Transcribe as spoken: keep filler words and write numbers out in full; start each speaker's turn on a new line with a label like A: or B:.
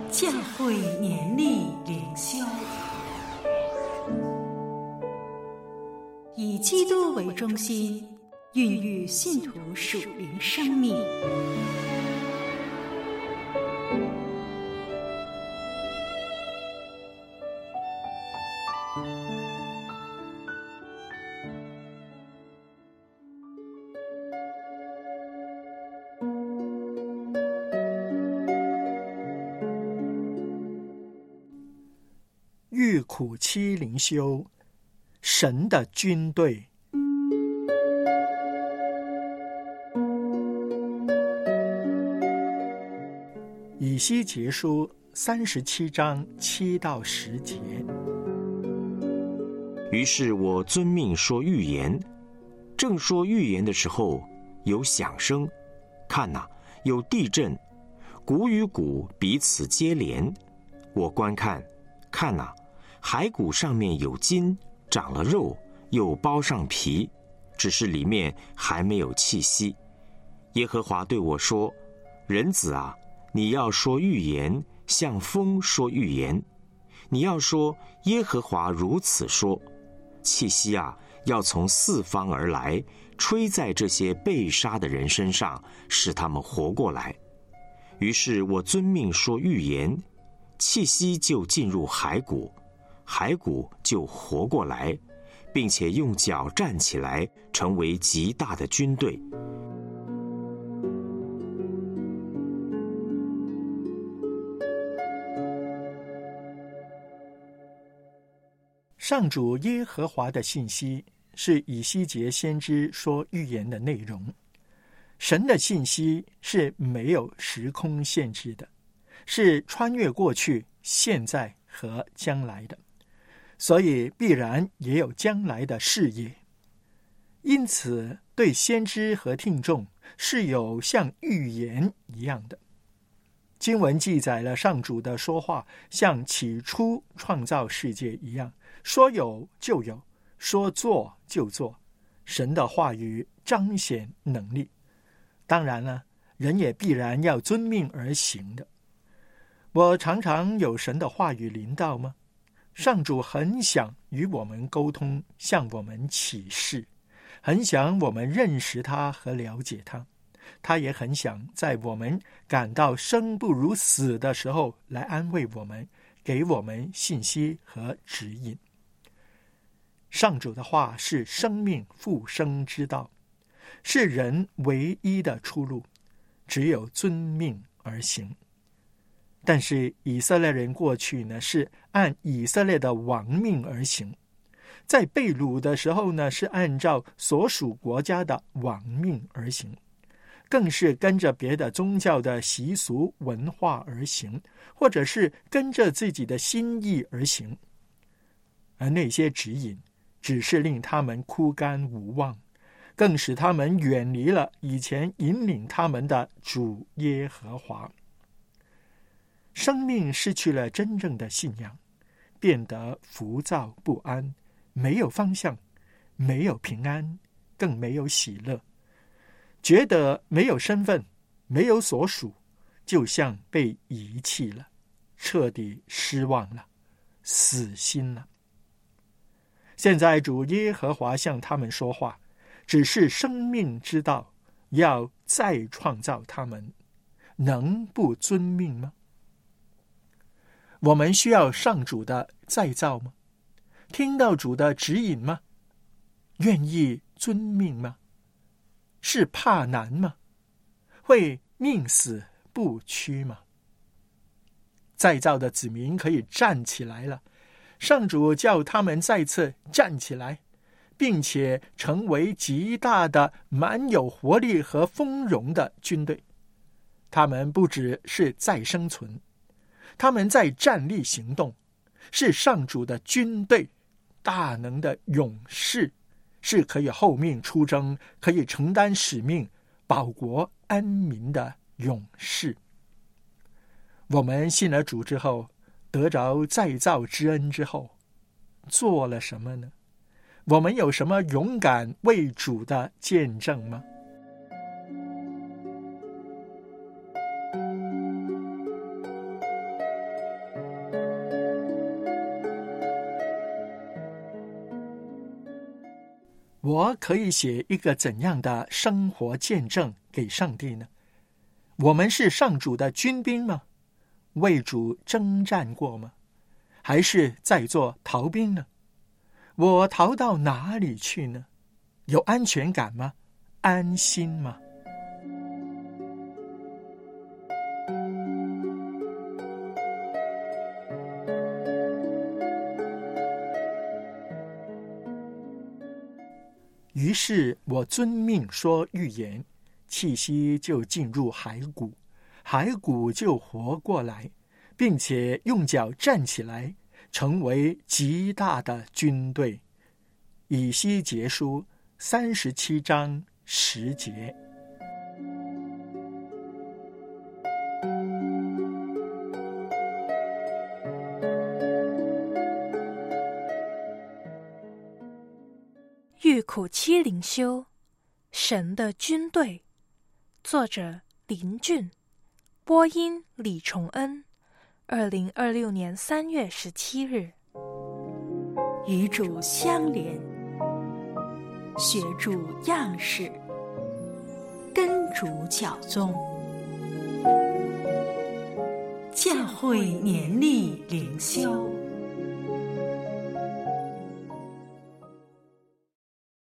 A: 教会年历灵修，以基督为中心，孕育信徒属灵生命。
B: 遇苦期灵修，神的军队。以西结书三十七章七到十节。
C: 于是我遵命说预言，正说预言的时候，有响声，看哪，有地震，谷与谷彼此接连。我观看，看哪，骸骨上面有筋，长了肉，又包上皮，只是里面还没有气息。耶和华对我说：人子啊，你要说预言，向风说预言。你要说，耶和华如此说，气息啊，要从四方而来，吹在这些被杀的人身上，使他们活过来。于是我遵命说预言，气息就进入骸骨，骸骨就活过来，并且用脚站起来，成为极大的军队。
B: 上主耶和华的信息是以西结先知说预言的内容。神的信息是没有时空限制的，是穿越过去、现在和将来的，所以必然也有将来的视野。因此对先知和听众是有像预言一样的。经文记载了上主的说话像起初创造世界一样，说有就有，说做就做。神的话语彰显能力，当然了，人也必然要遵命而行的。我常常有神的话语临到吗？上主很想与我们沟通，向我们启示，很想我们认识他和了解他。他也很想在我们感到生不如死的时候来安慰我们，给我们信息和指引。上主的话是生命复生之道，是人唯一的出路，只有遵命而行。但是以色列人过去呢，是按以色列的王命而行，在被掳的时候呢，是按照所属国家的王命而行，更是跟着别的宗教的习俗文化而行，或者是跟着自己的心意而行。而那些指引只是令他们枯干无望，更使他们远离了以前引领他们的主耶和华。生命失去了真正的信仰，变得浮躁不安，没有方向，没有平安，更没有喜乐，觉得没有身份，没有所属，就像被遗弃了，彻底失望了，死心了。现在主耶和华向他们说话，只是生命之道，要再创造他们，能不遵命吗？我们需要上主的再造吗？听到主的指引吗？愿意遵命吗？是怕难吗？会宁死不屈吗？再造的子民可以站起来了，上主叫他们再次站起来，并且成为极大的满有活力和丰容的军队。他们不只是在生存，他们在站立行动，是上主的军队，大能的勇士，是可以后命出征，可以承担使命，保国安民的勇士。我们信了主之后，得着再造之恩之后，做了什么呢？我们有什么勇敢为主的见证吗？ 我可以写一个怎样的生活见证给上帝呢？我们是上主的军兵吗？为主征战过吗？还是在做逃兵呢？我逃到哪里去呢？有安全感吗？安心吗？于是我遵命说预言，气息就进入骸骨，骸骨就活过来，并且用脚站起来，成为极大的军队。以西结书三十七章十节。
D: 遇苦期灵修，神的军队，作者林俊，播音李崇恩，二零二六年三月十七日。
A: 与主相连，学主样式，跟主脚踪，教会年历灵修。